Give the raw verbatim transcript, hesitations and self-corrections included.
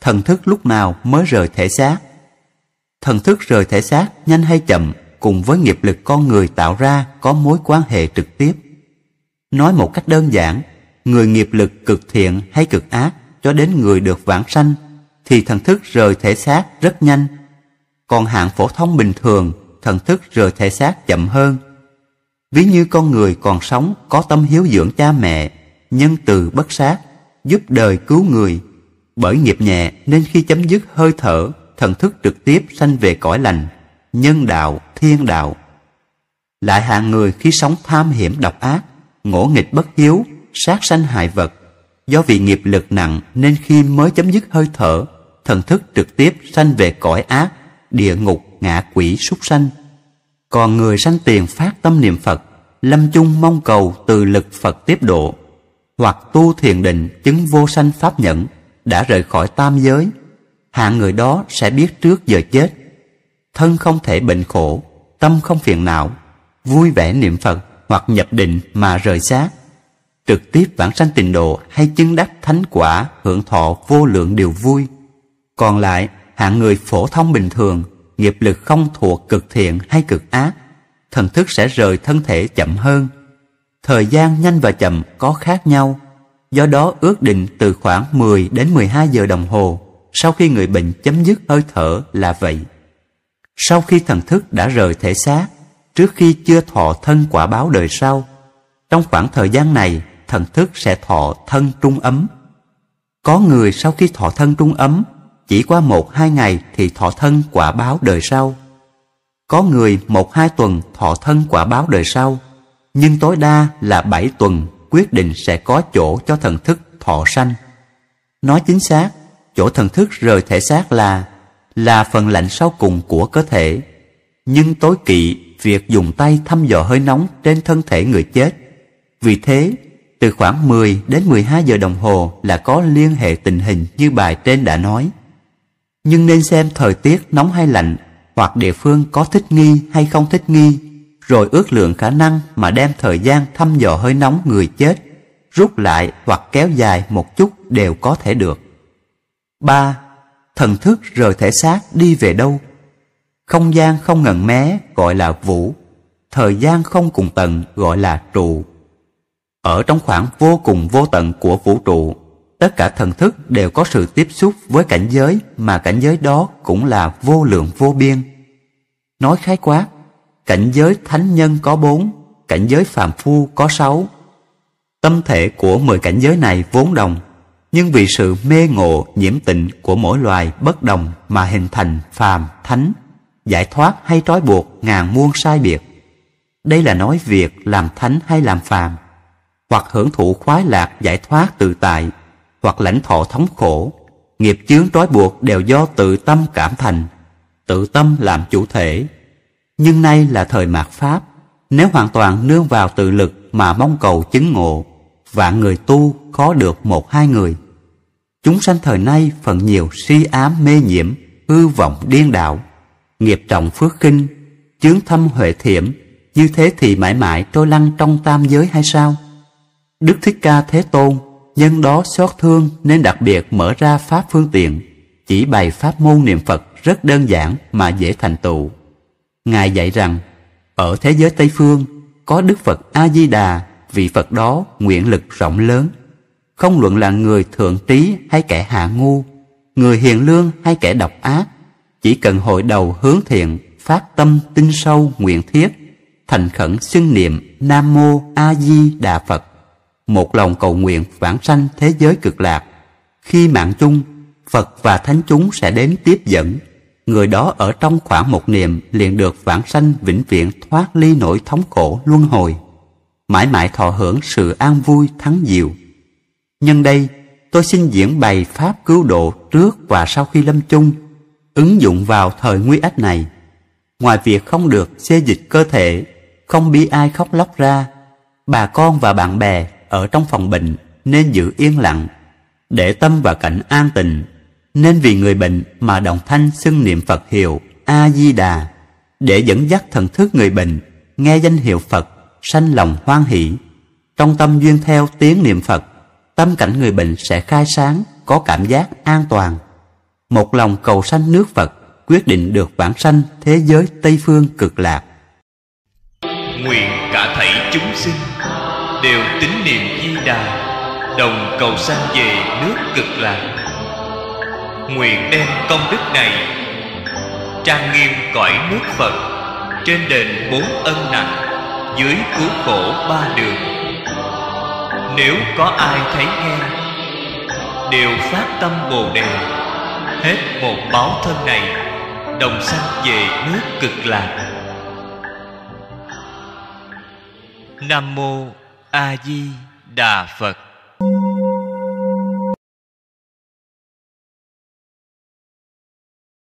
thần thức lúc nào mới rời thể xác. Thần thức rời thể xác nhanh hay chậm cùng với nghiệp lực con người tạo ra có mối quan hệ trực tiếp. Nói một cách đơn giản, người nghiệp lực cực thiện hay cực ác cho đến người được vãng sanh thì thần thức rời thể xác rất nhanh. Còn hạng phổ thông bình thường, thần thức rời thể xác chậm hơn. Ví như con người còn sống có tâm hiếu dưỡng cha mẹ, nhân từ bất sát, giúp đời cứu người. Bởi nghiệp nhẹ nên khi chấm dứt hơi thở, thần thức trực tiếp sanh về cõi lành, nhân đạo, thiên đạo. Lại hạng người khi sống tham hiểm độc ác, ngỗ nghịch bất hiếu, sát sanh hại vật, do vì nghiệp lực nặng nên khi mới chấm dứt hơi thở, thần thức trực tiếp sanh về cõi ác, địa ngục, ngạ quỷ, súc sanh. Còn người sanh tiền phát tâm niệm Phật, lâm chung mong cầu từ lực Phật tiếp độ, hoặc tu thiền định chứng vô sanh pháp nhẫn, đã rời khỏi tam giới, hạng người đó sẽ biết trước giờ chết. Thân không thể bệnh khổ, tâm không phiền não, vui vẻ niệm Phật hoặc nhập định mà rời xác, trực tiếp vãng sanh tịnh độ hay chứng đắc thánh quả, hưởng thọ vô lượng điều vui. Còn lại, hạng người phổ thông bình thường, nghiệp lực không thuộc cực thiện hay cực ác, thần thức sẽ rời thân thể chậm hơn. Thời gian nhanh và chậm có khác nhau, do đó ước định từ khoảng mười đến mười hai giờ đồng hồ sau khi người bệnh chấm dứt hơi thở là vậy. Sau khi thần thức đã rời thể xác, trước khi chưa thọ thân quả báo đời sau, trong khoảng thời gian này thần thức sẽ thọ thân trung ấm. Có người sau khi thọ thân trung ấm, chỉ qua một hai ngày thì thọ thân quả báo đời sau. Có người một hai tuần thọ thân quả báo đời sau, nhưng tối đa là bảy tuần quyết định sẽ có chỗ cho thần thức thọ sanh. Nói chính xác, chỗ thần thức rời thể xác là là phần lạnh sau cùng của cơ thể, nhưng tối kỵ việc dùng tay thăm dò hơi nóng trên thân thể người chết. Vì thế, từ khoảng mười đến mười hai giờ đồng hồ là có liên hệ tình hình như bài trên đã nói. Nhưng nên xem thời tiết nóng hay lạnh, hoặc địa phương có thích nghi hay không thích nghi, rồi ước lượng khả năng mà đem thời gian thăm dò hơi nóng người chết, rút lại hoặc kéo dài một chút đều có thể được. ba. Thần thức rời thể xác đi về đâu? Không gian không ngần mé gọi là vũ, thời gian không cùng tận gọi là trụ. Ở trong khoảng vô cùng vô tận của vũ trụ, tất cả thần thức đều có sự tiếp xúc với cảnh giới mà cảnh giới đó cũng là vô lượng vô biên. Nói khái quát, cảnh giới thánh nhân có bốn, cảnh giới phàm phu có sáu. Tâm thể của mười cảnh giới này vốn đồng, nhưng vì sự mê ngộ nhiễm tịnh của mỗi loài bất đồng mà hình thành phàm, thánh, giải thoát hay trói buộc ngàn muôn sai biệt. Đây là nói việc làm thánh hay làm phàm, hoặc hưởng thụ khoái lạc giải thoát tự tại, hoặc lãnh thọ thống khổ. Nghiệp chướng trói buộc đều do tự tâm cảm thành, tự tâm làm chủ thể. Nhưng nay là thời mạt Pháp, nếu hoàn toàn nương vào tự lực mà mong cầu chứng ngộ, vạn người tu khó được một hai người. Chúng sanh thời nay phần nhiều si ám mê nhiễm, hư vọng điên đạo, nghiệp trọng phước khinh, chướng thâm huệ thiểm, như thế thì mãi mãi trôi lăn trong tam giới hay sao? Đức Thích Ca Thế Tôn nhân đó xót thương nên đặc biệt mở ra pháp phương tiện, chỉ bày pháp môn niệm Phật rất đơn giản mà dễ thành tựu. Ngài dạy rằng, ở thế giới Tây Phương có Đức Phật A-di-đà, vị Phật đó nguyện lực rộng lớn. Không luận là người thượng trí hay kẻ hạ ngu, người hiền lương hay kẻ độc ác, chỉ cần hội đầu hướng thiện, phát tâm tinh sâu nguyện thiết, thành khẩn xưng niệm Nam Mô A Di Đà Phật, một lòng cầu nguyện vãng sanh thế giới cực lạc. Khi mạng chung, Phật và thánh chúng sẽ đến tiếp dẫn. Người đó ở trong khoảng một niệm liền được vãng sanh vĩnh viễn, thoát ly nỗi thống khổ luân hồi, mãi mãi thọ hưởng sự an vui thắng diệu. Nhân đây, tôi xin diễn bày pháp cứu độ trước và sau khi lâm chung, ứng dụng vào thời nguy ách này. Ngoài việc không được xê dịch cơ thể, không bi ai khóc lóc ra, bà con và bạn bè ở trong phòng bệnh nên giữ yên lặng, để tâm vào cảnh an tịnh, nên vì người bệnh mà đồng thanh xưng niệm Phật hiệu A-di-đà, để dẫn dắt thần thức người bệnh nghe danh hiệu Phật sanh lòng hoan hỷ. Trong tâm duyên theo tiếng niệm Phật, tâm cảnh người bệnh sẽ khai sáng, có cảm giác an toàn. một lòng cầu sanh nước Phật, quyết định được vãng sanh thế giới Tây Phương Cực Lạc. Nguyện cả thảy chúng sinh đều tín niệm Di Đà, đồng cầu sanh về nước Cực Lạc. Nguyện đem công đức này trang nghiêm cõi nước Phật, trên đền bốn ân nặng, dưới cứu khổ ba đường. Nếu có ai thấy nghe, đều phát tâm Bồ Đề, hết một báo thân này, đồng sanh về nước Cực Lạc. Nam mô A Di Đà Phật.